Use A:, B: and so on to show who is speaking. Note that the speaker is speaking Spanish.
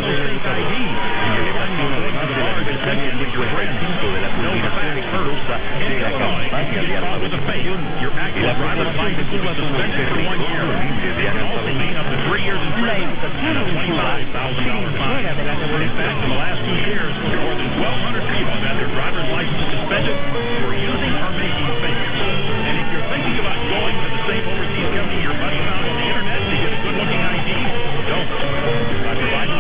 A: Colorado State ID. Además de la campaña 55 de la culminación exitosa de la campaña de armamentización, el aprobación de Cuba como territorio libre de armamento.
B: La educación en Cuba, trinchera de la revolución.
A: More than 1,200 people have had their driver's license suspended for using or making fake